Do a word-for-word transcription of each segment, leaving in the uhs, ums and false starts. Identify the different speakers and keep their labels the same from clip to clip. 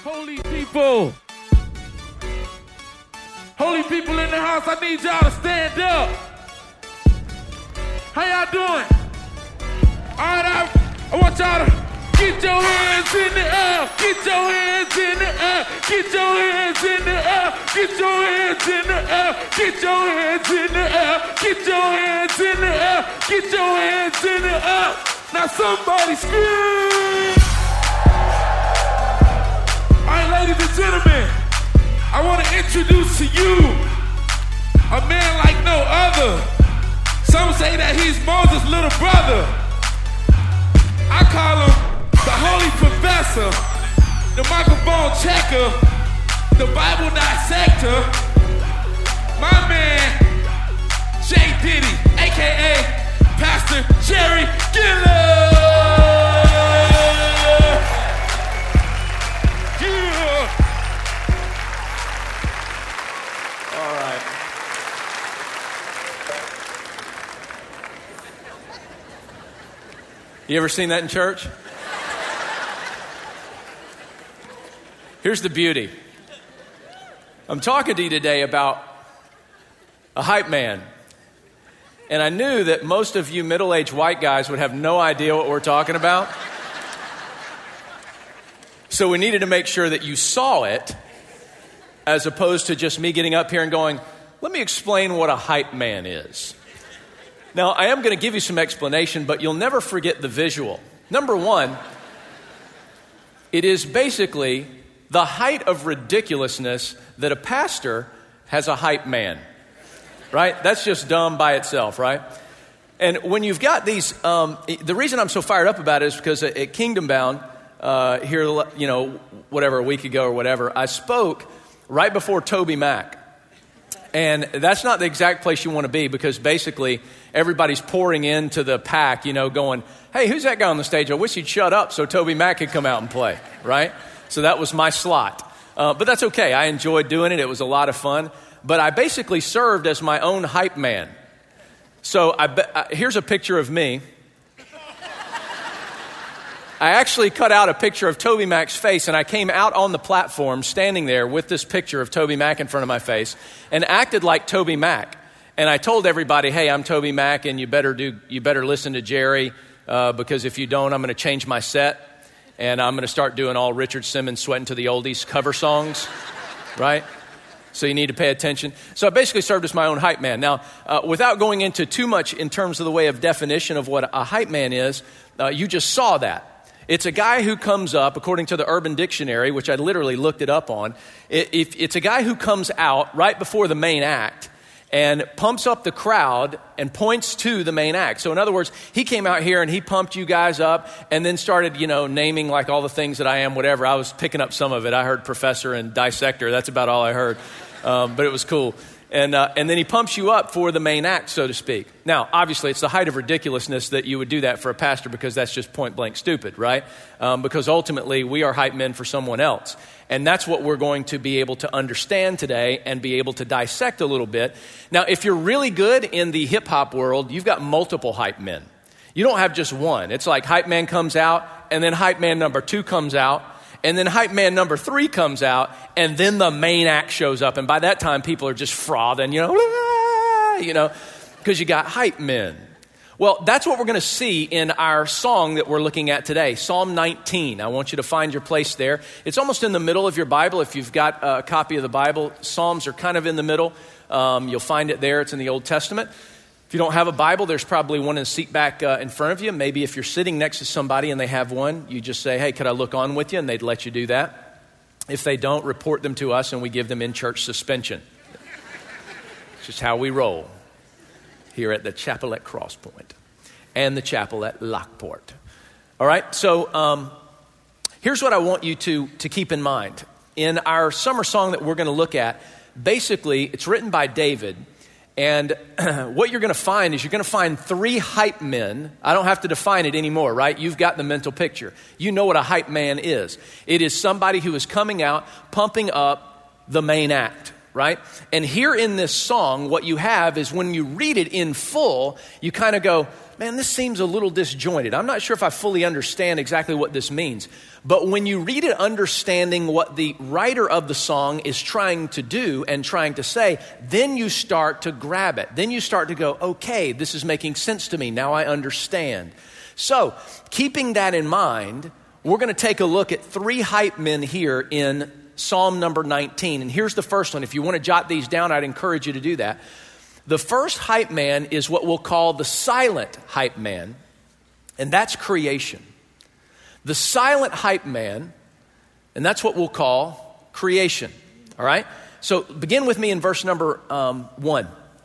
Speaker 1: Holy people. Holy people in the house, I need y'all to stand up. How y'all doing? All right, I, I want y'all to get your hands in the air. Get your hands in the air. Get your hands in the air. Get your hands in the air. Get your hands in the air. Get your hands in the air. Get your hands in the air. Now somebody scream. All right, ladies and gentlemen, I want to introduce to you a man like no other. Some say that he's Moses' little brother. I call him the Holy Professor, the microphone checker, the Bible dissector, my man, Jay Diddy, a k a. Pastor Jerry Giller. Yeah.
Speaker 2: All right. You ever seen that in church? Here's the beauty. I'm talking to you today about a hype man. And I knew that most of you middle-aged white guys would have no idea what we're talking about. So we needed to make sure that you saw it, as opposed to just me getting up here and going, let me explain what a hype man is. Now, I am going to give you some explanation, but you'll never forget the visual. Number one, it is basically the height of ridiculousness that a pastor has a hype man. Right? That's just dumb by itself, right? And when you've got these, um, the reason I'm so fired up about it is because at Kingdom Bound, uh, here, you know, whatever, a week ago or whatever, I spoke right before Toby Mac. And that's not the exact place you want to be, because basically everybody's pouring into the pack, you know, going, hey, who's that guy on the stage? I wish he'd shut up so Toby Mac could come out and play, right? So that was my slot. Uh, but that's okay. I enjoyed doing it. It was a lot of fun. But I basically served as my own hype man. So I be, uh, here's a picture of me. I actually cut out a picture of Toby Mac's face, and I came out on the platform standing there with this picture of Toby Mac in front of my face and acted like Toby Mac. And I told everybody, hey, I'm Toby Mac, and you better do you better listen to Jerry, uh, because if you don't, I'm going to change my set, and I'm going to start doing all Richard Simmons Sweating to the Oldies cover songs, right? So you need to pay attention. So I basically served as my own hype man. Now, uh, without going into too much in terms of the way of definition of what a hype man is, uh, you just saw that. It's a guy who comes up, according to the Urban Dictionary, which I literally looked it up on. It, if, it's a guy who comes out right before the main act and pumps up the crowd and points to the main act. So in other words, he came out here and he pumped you guys up and then started, you know, naming like all the things that I am, whatever. I was picking up some of it. I heard professor and dissector. That's about all I heard. Um, but it was cool. And uh, and then he pumps you up for the main act, so to speak. Now, obviously, it's the height of ridiculousness that you would do that for a pastor, because that's just point blank stupid, right? Um, because ultimately, we are hype men for someone else. And that's what we're going to be able to understand today and be able to dissect a little bit. Now, if you're really good in the hip hop world, you've got multiple hype men. You don't have just one. It's like hype man comes out, and then hype man number two comes out, and then hype man number three comes out, and then the main act shows up. And by that time, people are just frothing, you know, you know, because you got hype men. Well, that's what we're going to see in our song that we're looking at today, Psalm nineteen. I want you to find your place there. It's almost in the middle of your Bible. If you've got a copy of the Bible, Psalms are kind of in the middle. Um, you'll find it there. It's in the Old Testament. If you don't have a Bible, there's probably one in the seat back uh, in front of you. Maybe if you're sitting next to somebody and they have one, you just say, hey, could I look on with you? And they'd let you do that. If they don't, report them to us and we give them in-church suspension. It's just how we roll here at the chapel at Cross Point and the chapel at Lockport. All right, so um, here's what I want you to, to keep in mind. In our summer song that we're going to look at, basically, it's written by David. And what you're going to find is you're going to find three hype men. I don't have to define it anymore, right? You've got the mental picture. You know what a hype man is. It is somebody who is coming out, pumping up the main act, right? And here in this song, what you have is when you read it in full, you kind of go, man, this seems a little disjointed. I'm not sure if I fully understand exactly what this means. But when you read it understanding what the writer of the song is trying to do and trying to say, then you start to grab it. Then you start to go, okay, this is making sense to me. Now I understand. So keeping that in mind, we're going to take a look at three hype men here in Psalm number nineteen. And here's the first one. If you want to jot these down, I'd encourage you to do that. The first hype man is what we'll call the silent hype man, and that's creation. The silent hype man, and that's what we'll call creation, all right? So begin with me in verse number um, one.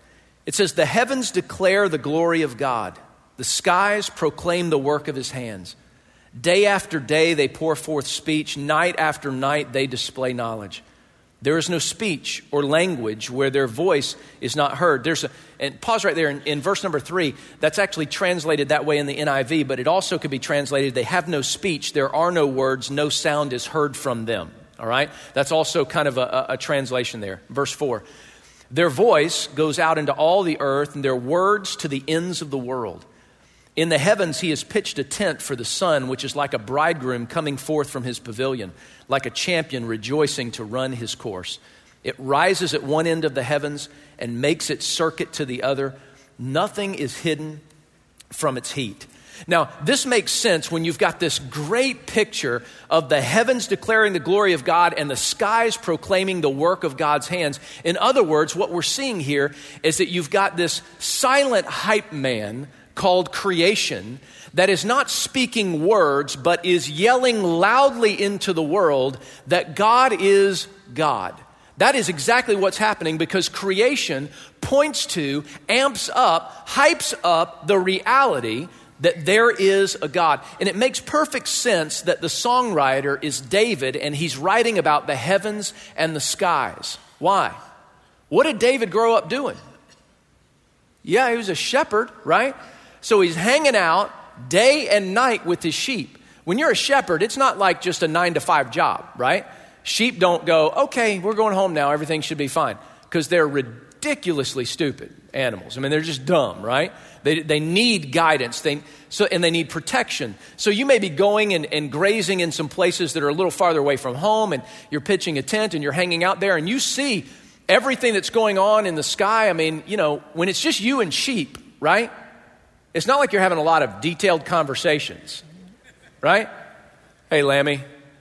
Speaker 2: It says, the heavens declare the glory of God. The skies proclaim the work of his hands. Day after day they pour forth speech. Night after night they display knowledge. There is no speech or language where their voice is not heard. There's a, and pause right there in, in verse number three. That's actually translated that way in the N I V, but it also could be translated, they have no speech, there are no words, no sound is heard from them. All right? That's also kind of a, a, a translation there. Verse four. Their voice goes out into all the earth and their words to the ends of the world. In the heavens, he has pitched a tent for the sun, which is like a bridegroom coming forth from his pavilion, like a champion rejoicing to run his course. It rises at one end of the heavens and makes its circuit to the other. Nothing is hidden from its heat. Now, this makes sense when you've got this great picture of the heavens declaring the glory of God and the skies proclaiming the work of God's hands. In other words, what we're seeing here is that you've got this silent hype man called creation that is not speaking words, but is yelling loudly into the world that God is God. That is exactly what's happening because creation points to, amps up, hypes up the reality that there is a God. And it makes perfect sense that the songwriter is David and he's writing about the heavens and the skies. Why? What did David grow up doing? Yeah, he was a shepherd, right? So he's hanging out day and night with his sheep. When you're a shepherd, it's not like just a nine to five job, right? Sheep don't go, okay, we're going home now. Everything should be fine. Because they're ridiculously stupid animals. I mean, they're just dumb, right? They they need guidance. They so and they need protection. So you may be going and, and grazing in some places that are a little farther away from home, and you're pitching a tent and you're hanging out there and you see everything that's going on in the sky. I mean, you know, when it's just you and sheep, right? It's not like you're having a lot of detailed conversations, right? Hey, Lammy.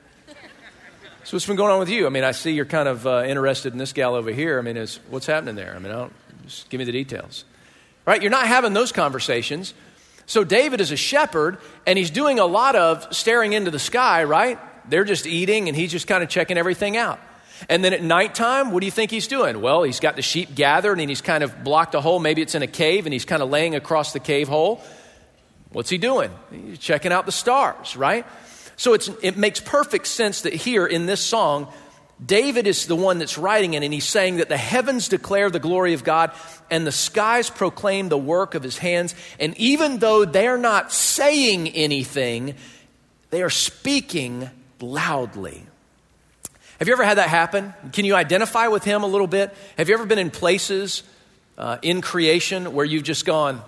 Speaker 2: So what's been going on with you? I mean, I see you're kind of uh, interested in this gal over here. I mean, is what's happening there? I mean, I don't, just give me the details, right? You're not having those conversations. So David is a shepherd, and he's doing a lot of staring into the sky, right? They're just eating, and he's just kind of checking everything out. And then at nighttime, what do you think he's doing? Well, he's got the sheep gathered and he's kind of blocked a hole. Maybe it's in a cave and he's kind of laying across the cave hole. What's he doing? He's checking out the stars, right? So it's, it makes perfect sense that here in this song, David is the one that's writing it, and he's saying that the heavens declare the glory of God and the skies proclaim the work of his hands. And even though they're not saying anything, they are speaking loudly. Have you ever had that happen? Can you identify with him a little bit? Have you ever been in places uh, in creation where you've just gone,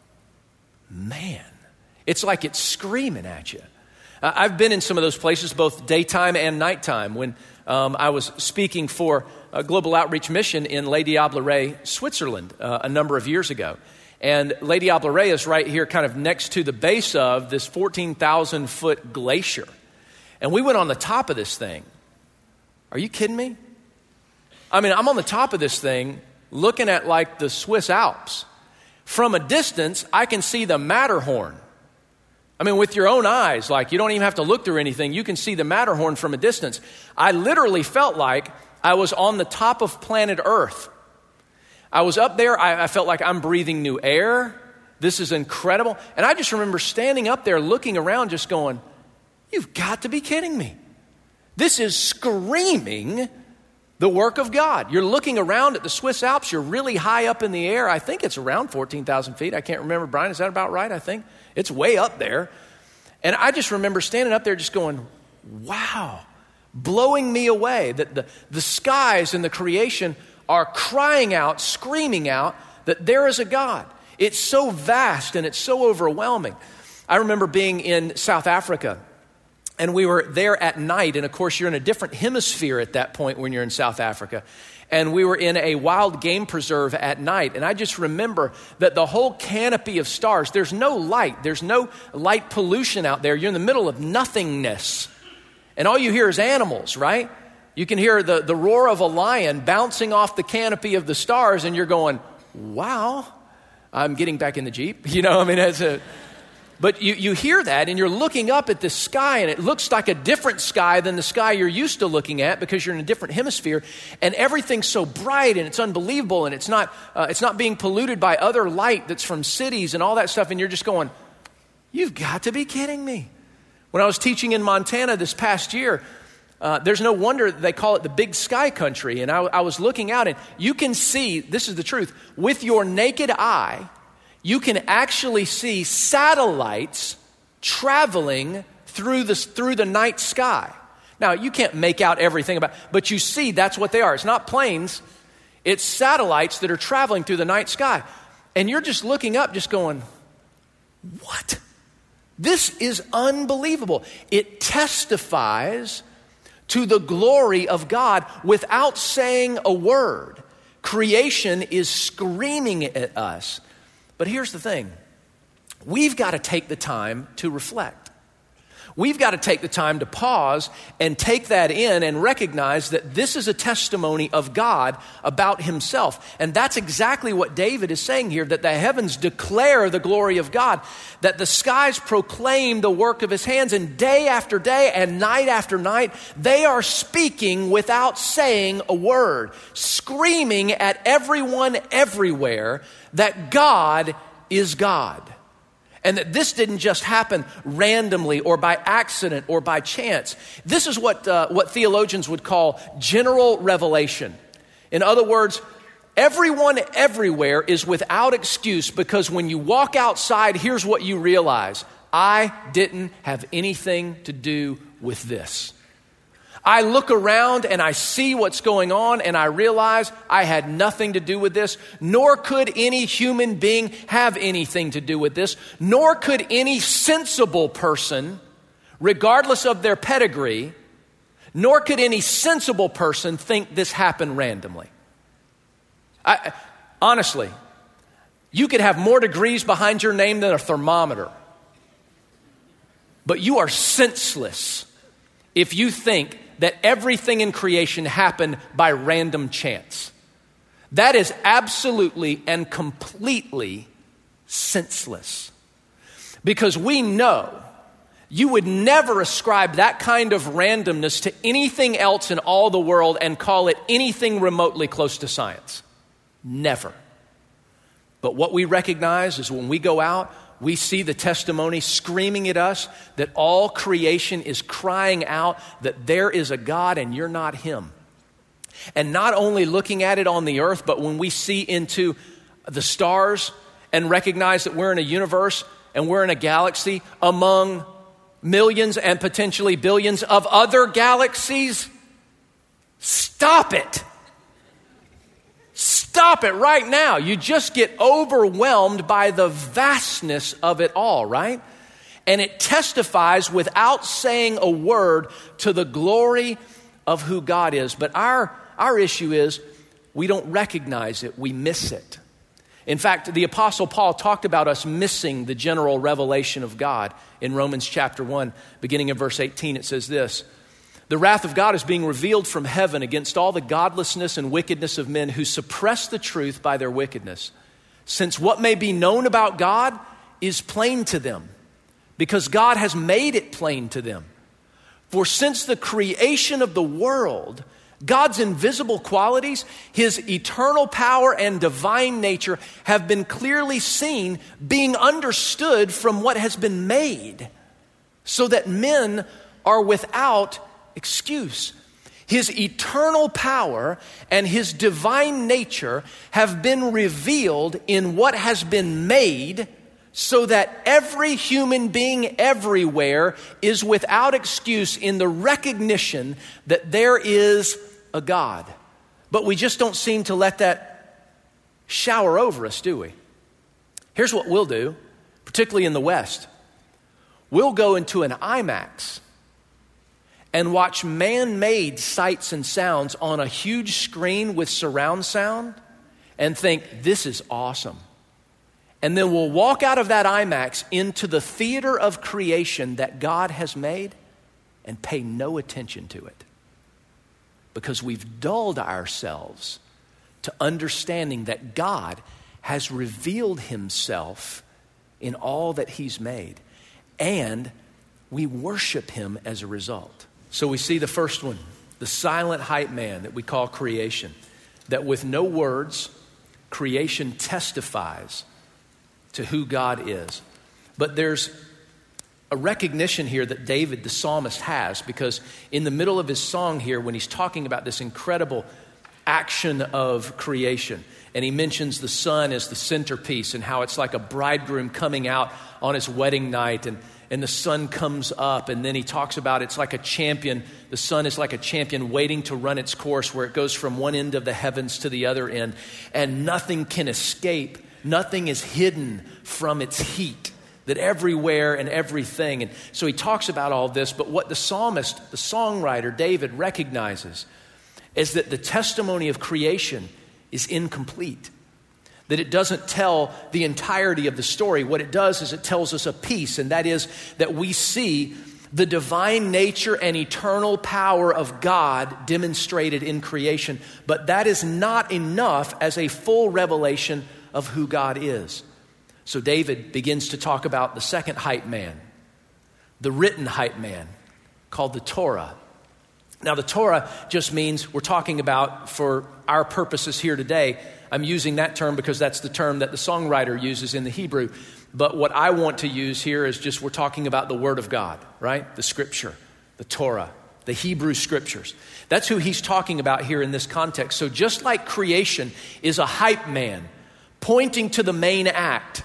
Speaker 2: man, it's like it's screaming at you. Uh, I've been in some of those places, both daytime and nighttime. When um, I was speaking for a global outreach mission in Les Diables Ré, Switzerland, uh, a number of years ago. And Les Diables Ré is right here kind of next to the base of this fourteen thousand foot glacier. And we went on the top of this thing. Are you kidding me? I mean, I'm on the top of this thing looking at like the Swiss Alps. From a distance, I can see the Matterhorn. I mean, with your own eyes, like you don't even have to look through anything. You can see the Matterhorn from a distance. I literally felt like I was on the top of planet Earth. I was up there. I, I felt like I'm breathing new air. This is incredible. And I just remember standing up there looking around just going, you've got to be kidding me. This is screaming the work of God. You're looking around at the Swiss Alps. You're really high up in the air. I think it's around fourteen thousand feet. I can't remember. Brian, is that about right? I think it's way up there. And I just remember standing up there just going, wow, blowing me away that the, the skies and the creation are crying out, screaming out that there is a God. It's so vast and it's so overwhelming. I remember being in South Africa, and we were there at night. And of course, you're in a different hemisphere at that point when you're in South Africa. And we were in a wild game preserve at night. And I just remember that the whole canopy of stars, there's no light. There's no light pollution out there. You're in the middle of nothingness. And all you hear is animals, right? You can hear the, the roar of a lion bouncing off the canopy of the stars. And you're going, wow, I'm getting back in the Jeep. You know, I mean, as a... But you, you hear that and you're looking up at the sky and it looks like a different sky than the sky you're used to looking at because you're in a different hemisphere, and everything's so bright and it's unbelievable, and it's not uh, it's not being polluted by other light that's from cities and all that stuff, and you're just going, you've got to be kidding me. When I was teaching in Montana this past year, uh, there's no wonder they call it the big sky country, and I, I was looking out and you can see, this is the truth, with your naked eye, you can actually see satellites traveling through the, through the night sky. Now, you can't make out everything about, but you see that's what they are. It's not planes. It's satellites that are traveling through the night sky. And you're just looking up, just going, what? This is unbelievable. It testifies to the glory of God without saying a word. Creation is screaming at us. But here's the thing. We've got to take the time to reflect. We've got to take the time to pause and take that in and recognize that this is a testimony of God about himself. And that's exactly what David is saying here, that the heavens declare the glory of God, that the skies proclaim the work of his hands, and day after day and night after night, they are speaking without saying a word, screaming at everyone everywhere that God is God. And that this didn't just happen randomly or by accident or by chance. This is what uh, what theologians would call general revelation. In other words, everyone everywhere is without excuse, because when you walk outside, here's what you realize. I didn't have anything to do with this. I look around and I see what's going on and I realize I had nothing to do with this, nor could any human being have anything to do with this, nor could any sensible person, regardless of their pedigree, nor could any sensible person think this happened randomly. I, honestly, you could have more degrees behind your name than a thermometer, but you are senseless if you think that everything in creation happened by random chance. That is absolutely and completely senseless. Because we know you would never ascribe that kind of randomness to anything else in all the world and call it anything remotely close to science. Never. But what we recognize is when we go out, we see the testimony screaming at us that all creation is crying out that there is a God and you're not him. And not only looking at it on the earth, but when we see into the stars and recognize that we're in a universe and we're in a galaxy among millions and potentially billions of other galaxies, stop it. Stop it right now. You just get overwhelmed by the vastness of it all, right? And it testifies without saying a word to the glory of who God is. But our, our issue is we don't recognize it. We miss it. In fact, the Apostle Paul talked about us missing the general revelation of God. In Romans chapter one, beginning in verse eighteen, it says this: the wrath of God is being revealed from heaven against all the godlessness and wickedness of men who suppress the truth by their wickedness. Since what may be known about God is plain to them, because God has made it plain to them. For since the creation of the world, God's invisible qualities, his eternal power and divine nature have been clearly seen, being understood from what has been made, so that men are without excuse. His eternal power and his divine nature have been revealed in what has been made, so that every human being everywhere is without excuse in the recognition that there is a God. But we just don't seem to let that shower over us, do we? Here's what we'll do, particularly in the West. We'll go into an IMAX and watch man-made sights and sounds on a huge screen with surround sound and think, this is awesome. And then we'll walk out of that IMAX into the theater of creation that God has made and pay no attention to it. Because we've dulled ourselves to understanding that God has revealed himself in all that he's made. And we worship him as a result. So we see the first one, the silent hype man that we call creation. That with no words, creation testifies to who God is. But there's a recognition here that David, the psalmist, has, because in the middle of his song here, when he's talking about this incredible action of creation, and he mentions the sun as the centerpiece and how it's like a bridegroom coming out on his wedding night, and, and the sun comes up, and then he talks about it's like a champion. The sun is like a champion waiting to run its course, where it goes from one end of the heavens to the other end, and nothing can escape. Nothing is hidden from its heat, that everywhere and everything. And so he talks about all this, but what the psalmist, the songwriter, David, recognizes is that the testimony of creation is incomplete, that it doesn't tell the entirety of the story. What it does is it tells us a piece, and that is that we see the divine nature and eternal power of God demonstrated in creation, but that is not enough as a full revelation of who God is. So David begins to talk about the second hype man, the written hype man, called the Torah. Now the Torah just means, we're talking about, for our purposes here today, I'm using that term because that's the term that the songwriter uses in the Hebrew. But what I want to use here is just, we're talking about the Word of God, right? The Scripture, the Torah, the Hebrew Scriptures. That's who he's talking about here in this context. So just like creation is a hype man pointing to the main act,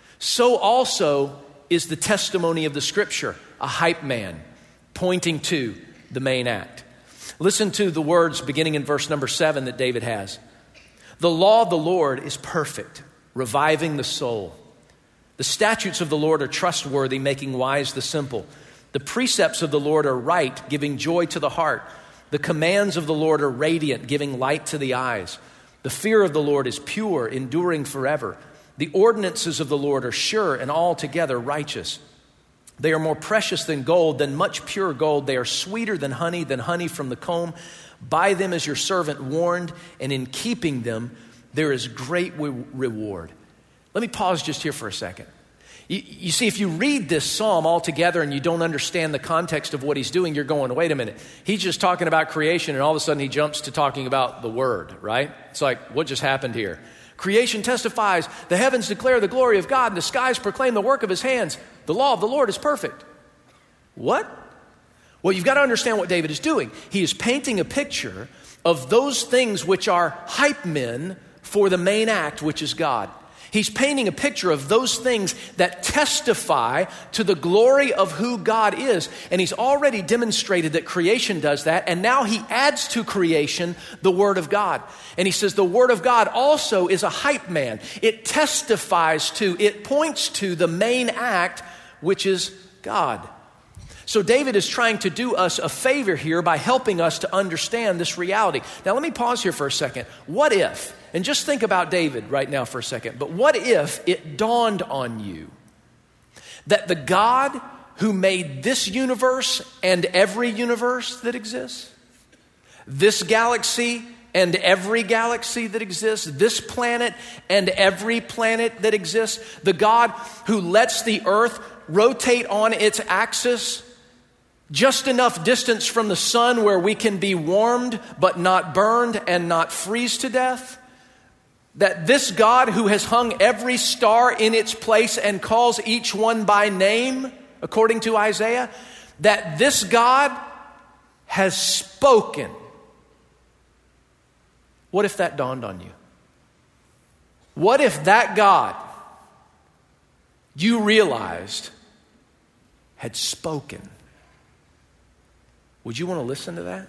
Speaker 2: so also is the testimony of the Scripture a hype man pointing to the main act. Listen to the words beginning in verse number seven that David has. The law of the Lord is perfect, reviving the soul. The statutes of the Lord are trustworthy, making wise the simple. The precepts of the Lord are right, giving joy to the heart. The commands of the Lord are radiant, giving light to the eyes. The fear of the Lord is pure, enduring forever. The ordinances of the Lord are sure and altogether righteous. They are more precious than gold, than much pure gold. They are sweeter than honey, than honey from the comb. By them is your servant warned, and in keeping them there is great re- reward. Let me pause just here for a second. You, you see, if you read this psalm all together and you don't understand the context of what he's doing, you're going, wait a minute. He's just talking about creation, and all of a sudden he jumps to talking about the Word, right? It's like, what just happened here? Creation testifies, the heavens declare the glory of God, and the skies proclaim the work of his hands. The law of the Lord is perfect. What? Well, you've got to understand what David is doing. He is painting a picture of those things which are hype men for the main act, which is God. He's painting a picture of those things that testify to the glory of who God is. And he's already demonstrated that creation does that. And now he adds to creation the Word of God. And he says the Word of God also is a hype man. It testifies to, it points to the main act, which is God. So David is trying to do us a favor here by helping us to understand this reality. Now let me pause here for a second. What if, and just think about David right now for a second, but what if it dawned on you that the God who made this universe and every universe that exists, this galaxy and every galaxy that exists, this planet and every planet that exists, the God who lets the earth rotate on its axis just enough distance from the sun where we can be warmed but not burned and not freeze to death, that this God who has hung every star in its place and calls each one by name, according to Isaiah, that this God has spoken. What if that dawned on you? What if that God you realized had spoken? Would you want to listen to that?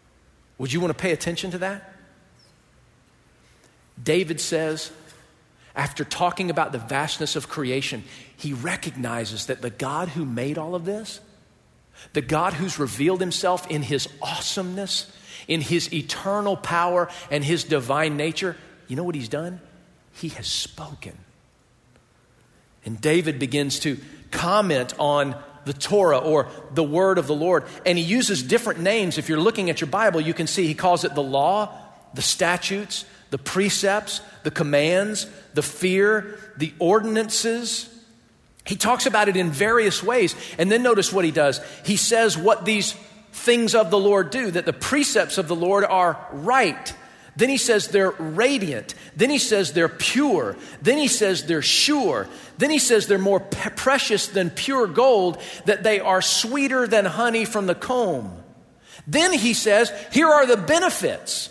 Speaker 2: Would you want to pay attention to that? David says, after talking about the vastness of creation, he recognizes that the God who made all of this, the God who's revealed himself in his awesomeness, in his eternal power and his divine nature, you know what he's done? He has spoken. And David begins to comment on the Torah or the word of the Lord. And he uses different names. If you're looking at your Bible, you can see he calls it the law, the statutes, the precepts, the commands, the fear, the ordinances. He talks about it in various ways. And then notice what he does. He says what these things of the Lord do, that the precepts of the Lord are right. Then he says they're radiant. Then he says they're pure. Then he says they're sure. Then he says they're more pe- precious than pure gold, that they are sweeter than honey from the comb. Then he says, here are the benefits.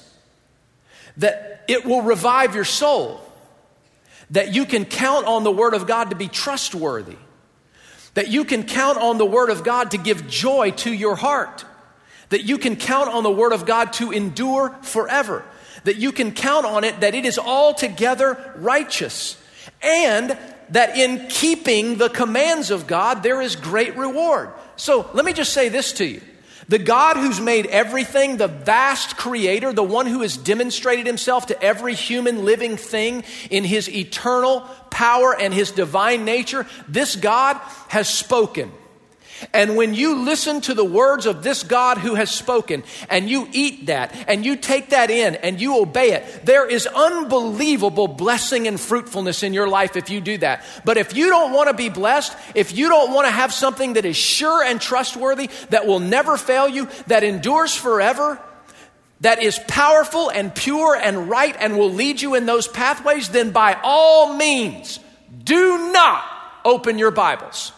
Speaker 2: That it will revive your soul. That you can count on the Word of God to be trustworthy. That you can count on the Word of God to give joy to your heart. That you can count on the Word of God to endure forever. That you can count on it that it is altogether righteous. And that in keeping the commands of God, there is great reward. So let me just say this to you. The God who's made everything, the vast creator, the one who has demonstrated himself to every human living thing in his eternal power and his divine nature, this God has spoken. And when you listen to the words of this God who has spoken, and you eat that, and you take that in, and you obey it, there is unbelievable blessing and fruitfulness in your life if you do that. But if you don't want to be blessed, if you don't want to have something that is sure and trustworthy, that will never fail you, that endures forever, that is powerful and pure and right and will lead you in those pathways, then by all means, do not open your Bibles.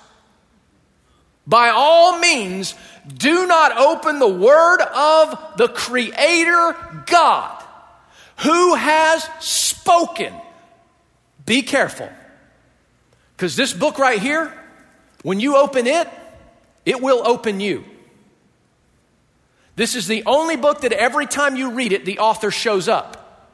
Speaker 2: By all means, do not open the word of the Creator God who has spoken. Be careful. Because this book right here, when you open it, it will open you. This is the only book that every time you read it, the author shows up.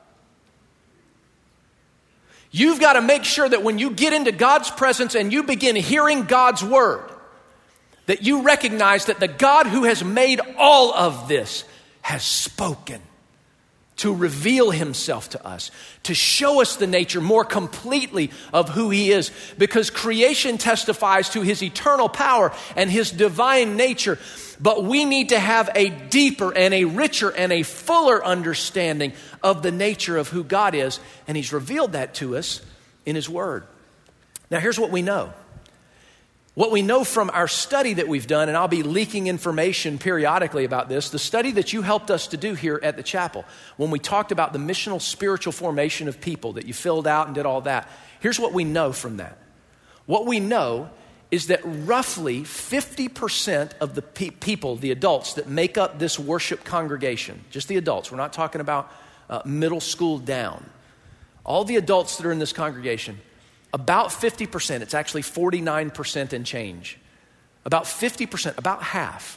Speaker 2: You've got to make sure that when you get into God's presence and you begin hearing God's word, that you recognize that the God who has made all of this has spoken to reveal himself to us, to show us the nature more completely of who he is, because creation testifies to his eternal power and his divine nature. But we need to have a deeper and a richer and a fuller understanding of the nature of who God is, and he's revealed that to us in his word. Now, here's what we know. What we know from our study that we've done, and I'll be leaking information periodically about this, the study that you helped us to do here at the chapel, when we talked about the missional spiritual formation of people that you filled out and did all that. Here's what we know from that. What we know is that roughly fifty percent of the pe- people, the adults that make up this worship congregation, just the adults, we're not talking about uh, middle school down, all the adults that are in this congregation, about fifty percent, it's actually forty-nine percent and change. About fifty percent, about half,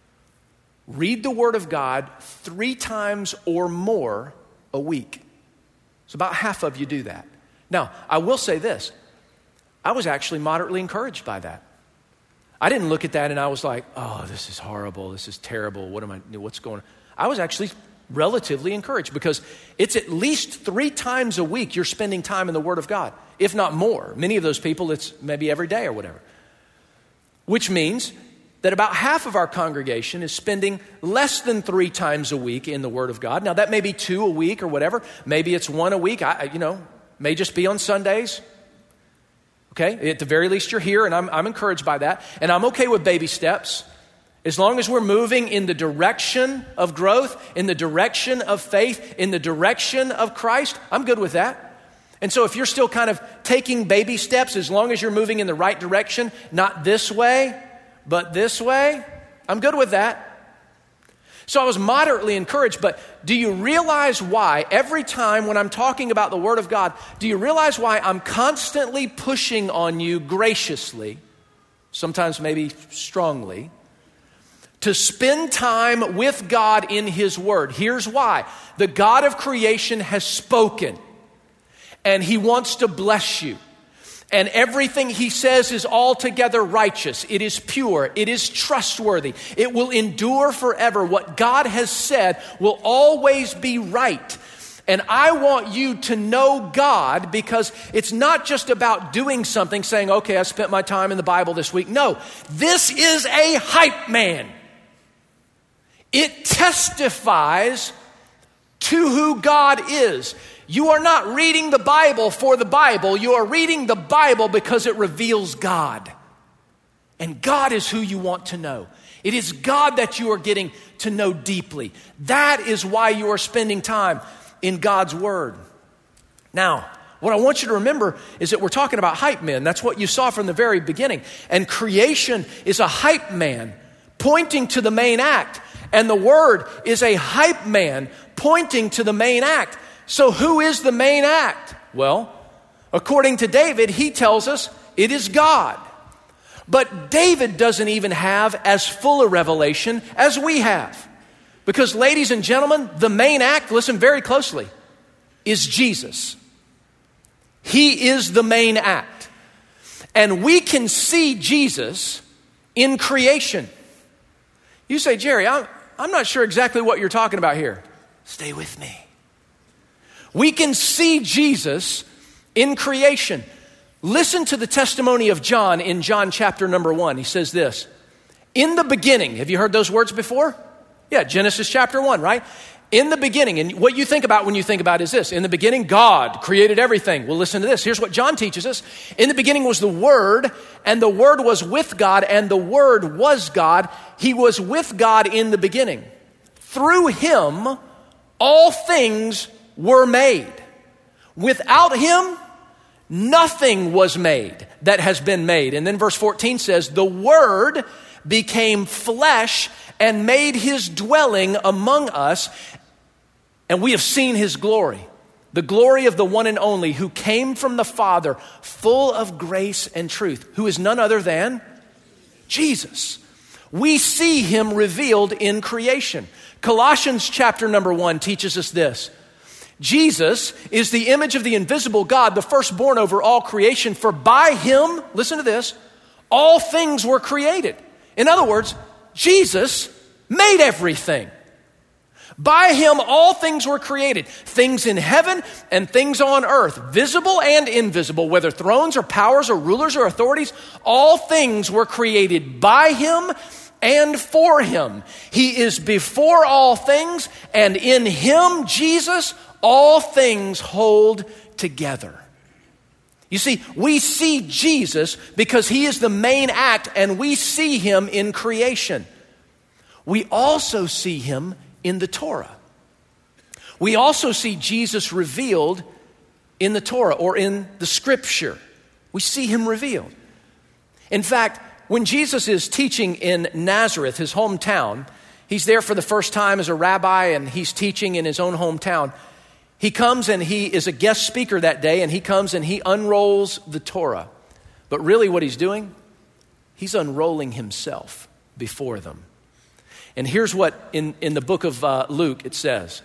Speaker 2: read the Word of God three times or more a week. So about half of you do that. Now, I will say this. I was actually moderately encouraged by that. I didn't look at that and I was like, oh, this is horrible. This is terrible. What am I, what's going on? I was actually relatively encouraged because it's at least three times a week you're spending time in the Word of God, if not more. Many of those people, it's maybe every day or whatever. Which means that about half of our congregation is spending less than three times a week in the Word of God. Now, that may be two a week or whatever. Maybe it's one a week. I, you know, may just be on Sundays. Okay? At the very least, you're here, and I'm, I'm encouraged by that. And I'm okay with baby steps. As long as we're moving in the direction of growth, in the direction of faith, in the direction of Christ, I'm good with that. And so if you're still kind of taking baby steps, as long as you're moving in the right direction, not this way, but this way, I'm good with that. So I was moderately encouraged, but do you realize why every time when I'm talking about the Word of God, do you realize why I'm constantly pushing on you graciously, sometimes maybe strongly, to spend time with God in His Word? Here's why. The God of creation has spoken. and he wants to bless you. And everything he says is altogether righteous. It is pure. It is trustworthy. It will endure forever. What God has said will always be right. And I want you to know God, because it's not just about doing something, saying, okay, I spent my time in the Bible this week. No, this is a hype man. It testifies to who God is. You are not reading the Bible for the Bible. You are reading the Bible because it reveals God. And God is who you want to know. It is God that you are getting to know deeply. That is why you are spending time in God's Word. Now, what I want you to remember is that we're talking about hype men. That's what you saw from the very beginning. And creation is a hype man pointing to the main act. And the Word is a hype man pointing to the main act. So who is the main act? Well, according to David, he tells us it is God. But David doesn't even have as full a revelation as we have. Because, ladies and gentlemen, the main act, listen very closely, is Jesus. He is the main act. And we can see Jesus in creation. You say, Jerry, I'm, I'm not sure exactly what you're talking about here. Stay with me. We can see Jesus in creation. Listen to the testimony of John in John chapter number one. He says this, in the beginning, have you heard those words before? Yeah, Genesis chapter one, right? In the beginning, and what you think about when you think about is this. In the beginning, God created everything. Well, listen to this. Here's what John teaches us. In the beginning was the Word, and the Word was with God, and the Word was God. He was with God in the beginning. Through Him, all things were made. Without Him, nothing was made that has been made. And then verse fourteen says, the Word became flesh and made His dwelling among us, and we have seen His glory, the glory of the one and only who came from the Father, full of grace and truth, who is none other than Jesus. We see Him revealed in creation. Colossians chapter number one teaches us this. Jesus is the image of the invisible God, the firstborn over all creation. For by Him, listen to this, all things were created. In other words, Jesus made everything. By Him, all things were created. Things in heaven and things on earth, visible and invisible, whether thrones or powers or rulers or authorities, all things were created by Him and for Him. He is before all things, and in Him, Jesus, all things hold together. You see, we see Jesus because He is the main act, and we see Him in creation. We also see Him in the Torah. We also see Jesus revealed in the Torah or in the Scripture. We see Him revealed. In fact, when Jesus is teaching in Nazareth, His hometown, He's there for the first time as a rabbi, and He's teaching in His own hometown. He comes and He is a guest speaker that day, and He comes and He unrolls the Torah. But really what He's doing, He's unrolling Himself before them. And here's what in, in the book of uh, Luke it says.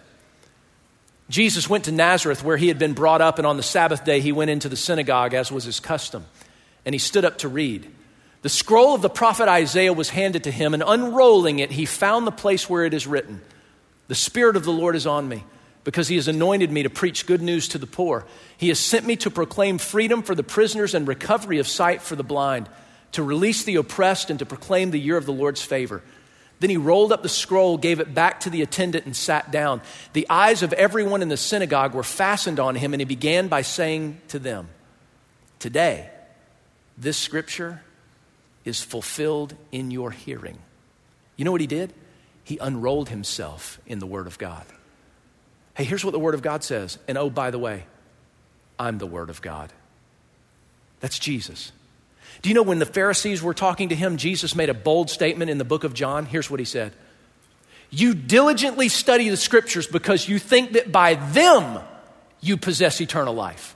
Speaker 2: Jesus went to Nazareth where He had been brought up, and on the Sabbath day He went into the synagogue as was His custom. And He stood up to read. The scroll of the prophet Isaiah was handed to Him, and unrolling it, He found the place where it is written, the Spirit of the Lord is on me, because He has anointed me to preach good news to the poor. He has sent me to proclaim freedom for the prisoners and recovery of sight for the blind, to release the oppressed and to proclaim the year of the Lord's favor. Then He rolled up the scroll, gave it back to the attendant, and sat down. The eyes of everyone in the synagogue were fastened on Him, and He began by saying to them, today, this scripture is fulfilled in your hearing. You know what He did? He unrolled Himself in the Word of God. Hey, here's what the Word of God says. And oh, by the way, I'm the Word of God. That's Jesus. Do you know when the Pharisees were talking to Him, Jesus made a bold statement in the book of John? Here's what He said. You diligently study the Scriptures because you think that by them you possess eternal life.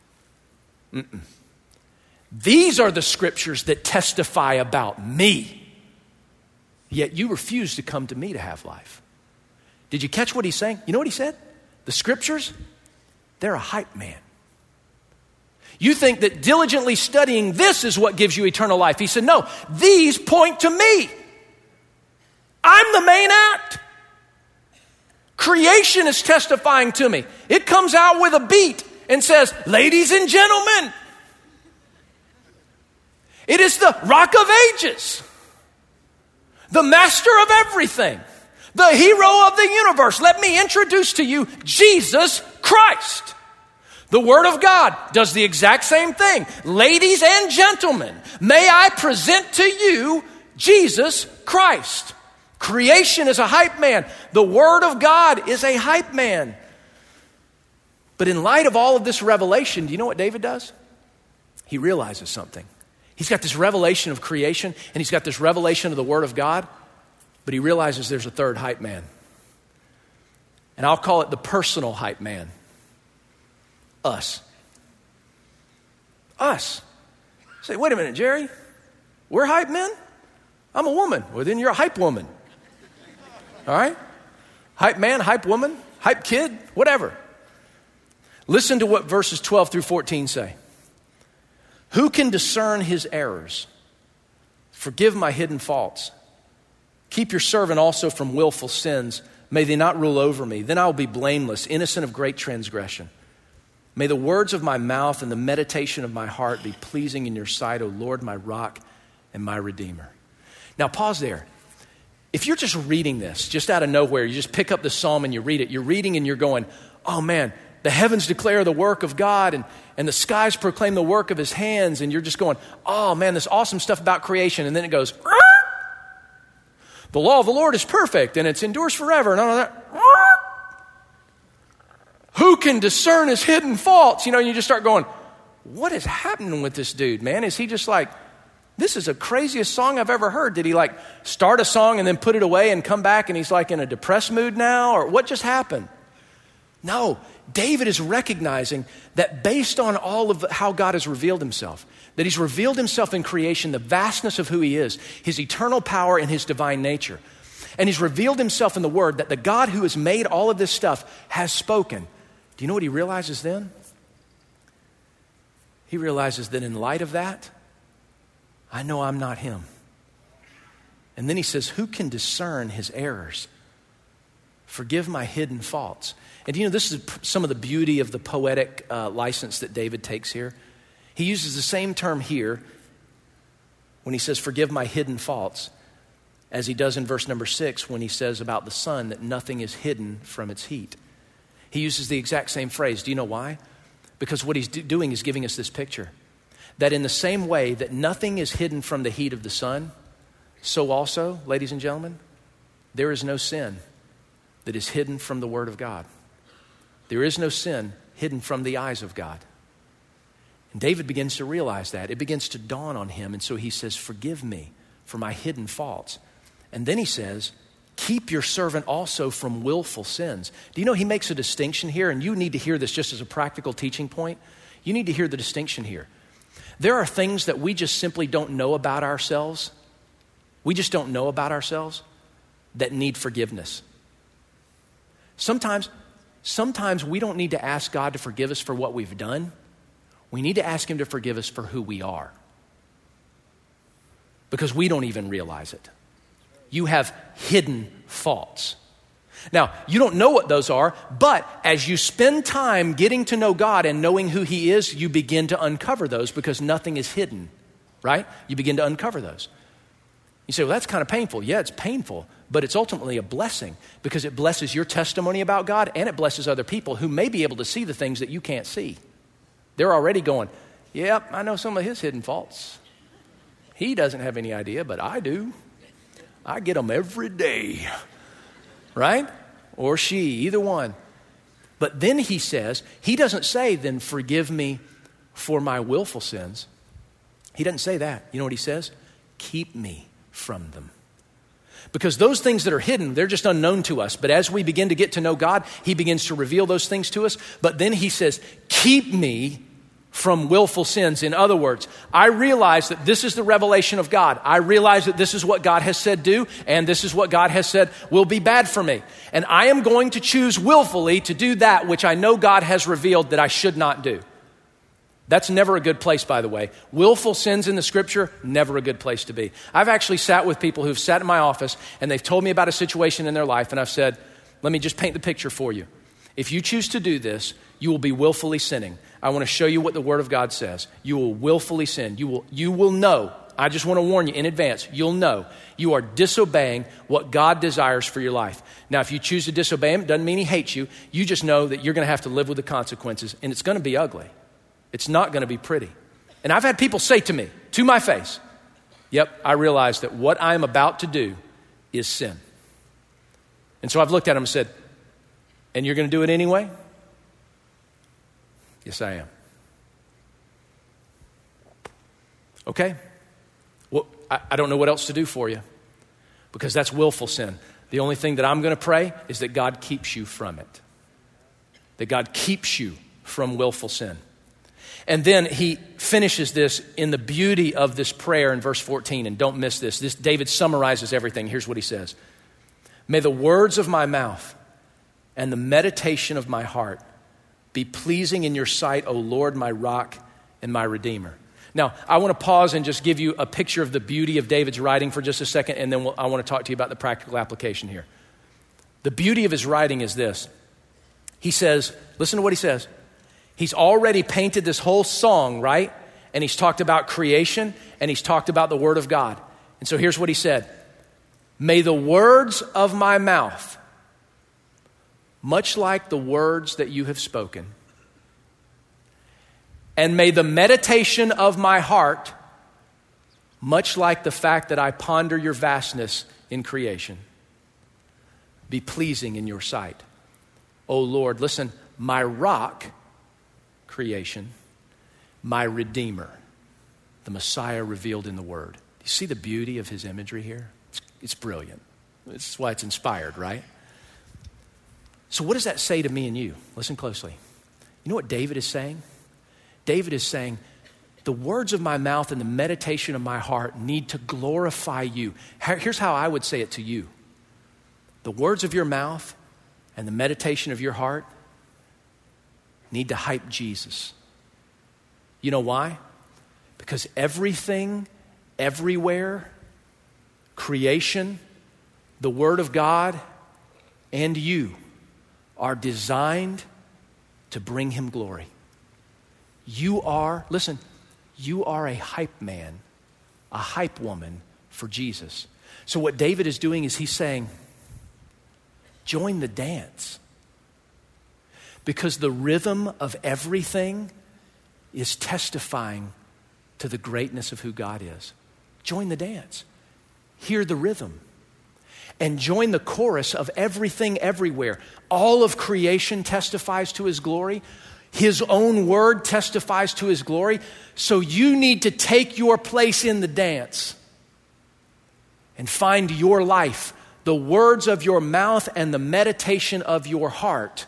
Speaker 2: Mm-mm. These are the Scriptures that testify about me. Yet you refuse to come to me to have life. Did you catch what He's saying? You know what He said? The Scriptures, they're a hype man. You think that diligently studying this is what gives you eternal life. He said, no, these point to me. I'm the main act. Creation is testifying to me. It comes out with a beat and says, ladies and gentlemen, it is the Rock of Ages, the master of everything, the hero of the universe. Let me introduce to you Jesus Christ. The Word of God does the exact same thing. Ladies and gentlemen, may I present to you Jesus Christ. Creation is a hype man. The Word of God is a hype man. But in light of all of this revelation, do you know what David does? He realizes something. He's got this revelation of creation, and he's got this revelation of the Word of God, but he realizes there's a third hype man. And I'll call it the personal hype man. Us. Us. Say, wait a minute, Jerry. We're hype men? I'm a woman. Well, then you're a hype woman. All right? Hype man, hype woman, hype kid, whatever. Listen to what verses twelve through fourteen say. Who can discern his errors? Forgive my hidden faults. Keep your servant also from willful sins. May they not rule over me. Then I will be blameless, innocent of great transgression. May the words of my mouth and the meditation of my heart be pleasing in your sight, O Lord, my rock and my redeemer. Now pause there. If you're just reading this, just out of nowhere, you just pick up the psalm and you read it. You're reading and you're going, oh man, the heavens declare the work of God and, and the skies proclaim the work of his hands. And you're just going, oh man, this awesome stuff about creation. And then it goes, the law of the Lord is perfect and it endures forever and all of that. Who can discern his hidden faults? You know, you just start going, what is happening with this dude, man? Is he just like, this is the craziest song I've ever heard. Did he like start a song and then put it away and come back and he's like in a depressed mood now? Or what just happened? No, David is recognizing that based on all of how God has revealed himself, that he's revealed himself in creation, the vastness of who he is, his eternal power and his divine nature. And he's revealed himself in the Word that the God who has made all of this stuff has spoken. Do you know what he realizes then? He realizes that in light of that, I know I'm not him. And then he says, who can discern his errors? Forgive my hidden faults. And you know, this is some of the beauty of the poetic uh, license that David takes here. He uses the same term here when he says, forgive my hidden faults, as he does in verse number six when he says about the sun that nothing is hidden from its heat. He uses the exact same phrase. Do you know why? Because what he's do- doing is giving us this picture. That in the same way that nothing is hidden from the heat of the sun, so also, ladies and gentlemen, there is no sin that is hidden from the Word of God. There is no sin hidden from the eyes of God. And David begins to realize that. It begins to dawn on him. And so he says, forgive me for my hidden faults. And then he says, keep your servant also from willful sins. Do you know he makes a distinction here? And you need to hear this just as a practical teaching point. You need to hear the distinction here. There are things that we just simply don't know about ourselves. We just don't know about ourselves that need forgiveness. Sometimes, sometimes we don't need to ask God to forgive us for what we've done. We need to ask him to forgive us for who we are. Because we don't even realize it. You have hidden faults. Now, you don't know what those are, but as you spend time getting to know God and knowing who he is, you begin to uncover those because nothing is hidden, right? You begin to uncover those. You say, well, that's kind of painful. Yeah, it's painful, but it's ultimately a blessing because it blesses your testimony about God and it blesses other people who may be able to see the things that you can't see. They're already going, yep, I know some of his hidden faults. He doesn't have any idea, but I do. I get them every day. Right? Or she, either one. But then he says, he doesn't say, then forgive me for my willful sins. He doesn't say that. You know what he says? Keep me from them. Because those things that are hidden, they're just unknown to us. But as we begin to get to know God, he begins to reveal those things to us. But then he says, keep me from willful sins. In other words, I realize that this is the revelation of God. I realize that this is what God has said do, and this is what God has said will be bad for me. And I am going to choose willfully to do that which I know God has revealed that I should not do. That's never a good place, by the way. Willful sins in the scripture, never a good place to be. I've actually sat with people who've sat in my office and they've told me about a situation in their life and I've said, let me just paint the picture for you. If you choose to do this, you will be willfully sinning. I want to show you what the Word of God says. You will willfully sin. You will, you will know. I just want to warn you in advance. You'll know you are disobeying what God desires for your life. Now, if you choose to disobey Him, it doesn't mean He hates you. You just know that you're going to have to live with the consequences and it's going to be ugly. It's not going to be pretty. And I've had people say to me, to my face, yep, I realize that what I'm about to do is sin. And so I've looked at them and said, and you're going to do it anyway? Yes, I am. Okay. Well, I, I don't know what else to do for you because that's willful sin. The only thing that I'm going to pray is that God keeps you from it. That God keeps you from willful sin. And then he finishes this in the beauty of this prayer in verse fourteen. And don't miss this. This David summarizes everything. Here's what he says. May the words of my mouth and the meditation of my heart be pleasing in your sight, O Lord, my rock and my redeemer. Now, I want to pause and just give you a picture of the beauty of David's writing for just a second, and then we'll, I want to talk to you about the practical application here. The beauty of his writing is this. He says, listen to what he says. He's already painted this whole song, right? And he's talked about creation, and he's talked about the Word of God. And so here's what he said. May the words of my mouth, much like the words that you have spoken, and may the meditation of my heart, much like the fact that I ponder your vastness in creation, be pleasing in your sight. O Lord, listen, my rock, creation, my redeemer, the Messiah revealed in the Word. Do you see the beauty of his imagery here? It's, it's brilliant. This is why it's inspired, right? So what does that say to me and you? Listen closely. You know what David is saying? David is saying, the words of my mouth and the meditation of my heart need to glorify you. Here's how I would say it to you. The words of your mouth and the meditation of your heart need to hype Jesus. You know why? Because everything, everywhere, creation, the Word of God, and you are designed to bring Him glory. You are, listen, you are a hype man, a hype woman for Jesus. So what David is doing is he's saying, join the dance. Because the rhythm of everything is testifying to the greatness of who God is. Join the dance. Hear the rhythm. And join the chorus of everything everywhere. All of creation testifies to His glory. His own Word testifies to His glory. So you need to take your place in the dance and find your life, the words of your mouth and the meditation of your heart,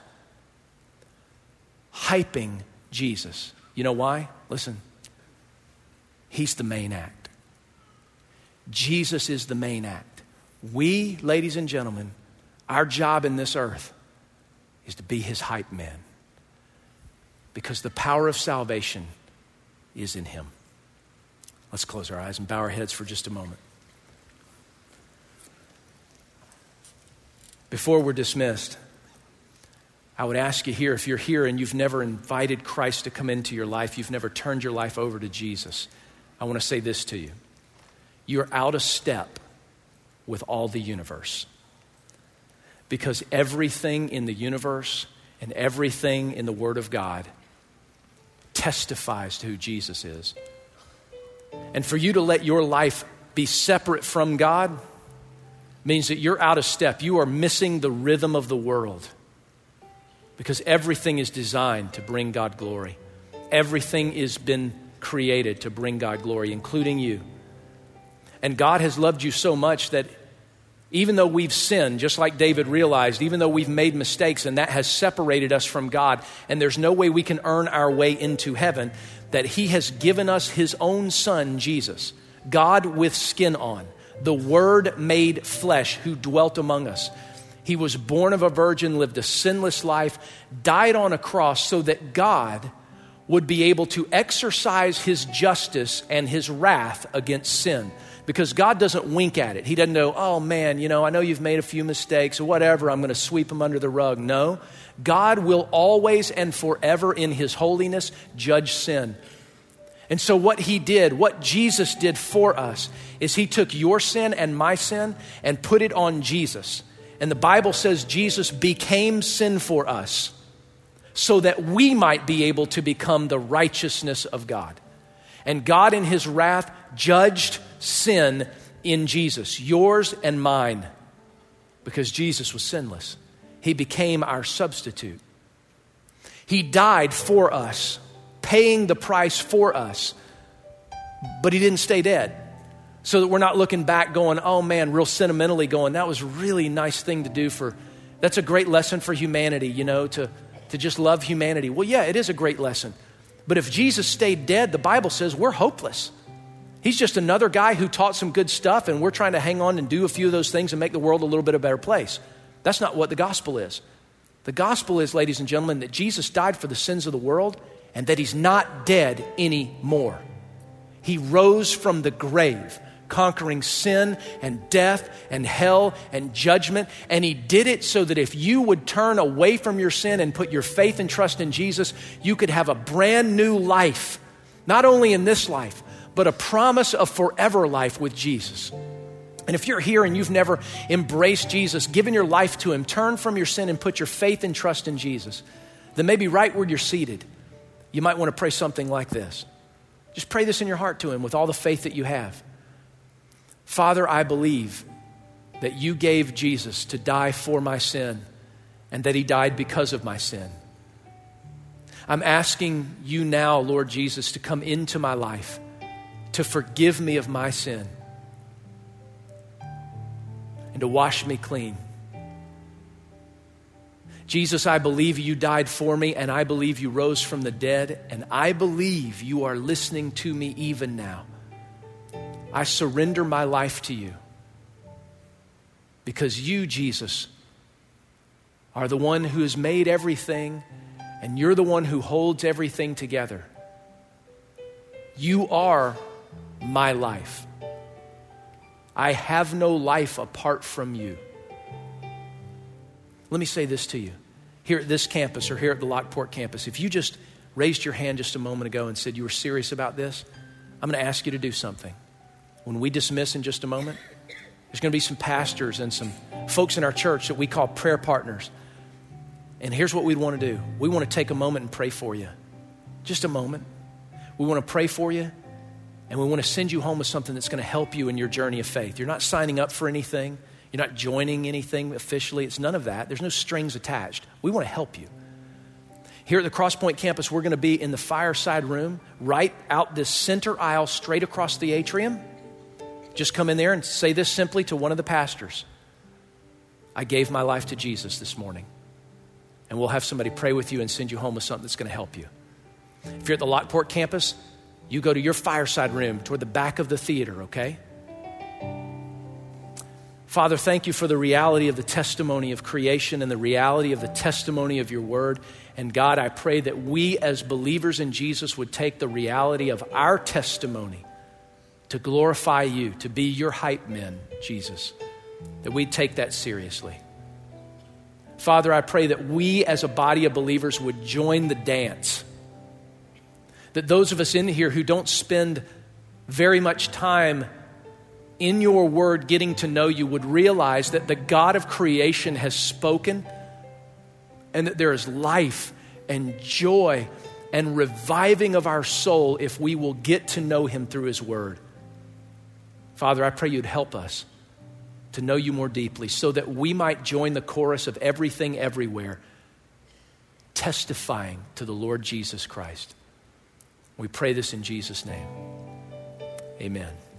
Speaker 2: hyping Jesus. You know why? Listen, He's the main act. Jesus is the main act. We, ladies and gentlemen, our job in this earth is to be His hype men. Because the power of salvation is in Him. Let's close our eyes and bow our heads for just a moment. Before we're dismissed, I would ask you here, if you're here and you've never invited Christ to come into your life, you've never turned your life over to Jesus, I want to say this to you. You're out of step with all the universe. Because everything in the universe and everything in the Word of God testifies to who Jesus is. And for you to let your life be separate from God means that you're out of step. You are missing the rhythm of the world. Because everything is designed to bring God glory. Everything has been created to bring God glory, including you. And God has loved you so much that even though we've sinned, just like David realized, even though we've made mistakes and that has separated us from God, and there's no way we can earn our way into heaven, that He has given us His own Son, Jesus, God with skin on, the Word made flesh who dwelt among us. He was born of a virgin, lived a sinless life, died on a cross so that God would be able to exercise his justice and his wrath against sin. Because God doesn't wink at it. He doesn't go, oh man, you know, I know you've made a few mistakes or whatever, I'm going to sweep them under the rug. No, God will always and forever in his holiness judge sin. And so what he did, what Jesus did for us, is he took your sin and my sin and put it on Jesus. And the Bible says Jesus became sin for us so that we might be able to become the righteousness of God. And God in his wrath judged sin in Jesus, yours and mine, because Jesus was sinless. He became our substitute. He died for us, paying the price for us, but he didn't stay dead. So that we're not looking back going, oh man, real sentimentally going, that was a really nice thing to do for, that's a great lesson for humanity, you know, to, to just love humanity. Well, yeah, it is a great lesson. But if Jesus stayed dead, the Bible says we're hopeless. He's just another guy who taught some good stuff and we're trying to hang on and do a few of those things and make the world a little bit a better place. That's not what the gospel is. The gospel is, ladies and gentlemen, that Jesus died for the sins of the world and that he's not dead anymore. He rose from the grave, conquering sin and death and hell and judgment. And he did it so that if you would turn away from your sin and put your faith and trust in Jesus, you could have a brand new life, not only in this life, but a promise of forever life with Jesus. And if you're here and you've never embraced Jesus, given your life to him, turn from your sin and put your faith and trust in Jesus, then maybe right where you're seated, you might want to pray something like this. Just pray this in your heart to him with all the faith that you have. Father, I believe that you gave Jesus to die for my sin and that he died because of my sin. I'm asking you now, Lord Jesus, to come into my life, to forgive me of my sin and to wash me clean. Jesus, I believe you died for me and I believe you rose from the dead and I believe you are listening to me even now. I surrender my life to you because you, Jesus, are the one who has made everything and you're the one who holds everything together. You are my life. I have no life apart from you. Let me say this to you. Here at this campus or here at the Lockport campus, if you just raised your hand just a moment ago and said you were serious about this, I'm going to ask you to do something. When we dismiss in just a moment, there's going to be some pastors and some folks in our church that we call prayer partners. And here's what we'd want to do. We want to take a moment and pray for you. Just a moment. We want to pray for you, and we want to send you home with something that's going to help you in your journey of faith. You're not signing up for anything. You're not joining anything officially. It's none of that. There's no strings attached. We want to help you. Here at the Crosspoint campus, we're going to be in the fireside room, right out this center aisle, straight across the atrium. Just come in there and say this simply to one of the pastors. I gave my life to Jesus this morning. And we'll have somebody pray with you and send you home with something that's going to help you. If you're at the Lockport campus, you go to your fireside room toward the back of the theater, okay? Father, thank you for the reality of the testimony of creation and the reality of the testimony of your word. And God, I pray that we as believers in Jesus would take the reality of our testimony to glorify you, to be your hype men, Jesus, that we'd take that seriously. Father, I pray that we as a body of believers would join the dance. That those of us in here who don't spend very much time in your word getting to know you would realize that the God of creation has spoken and that there is life and joy and reviving of our soul if we will get to know him through his word. Father, I pray you'd help us to know you more deeply so that we might join the chorus of everything everywhere, testifying to the Lord Jesus Christ. We pray this in Jesus' name. Amen.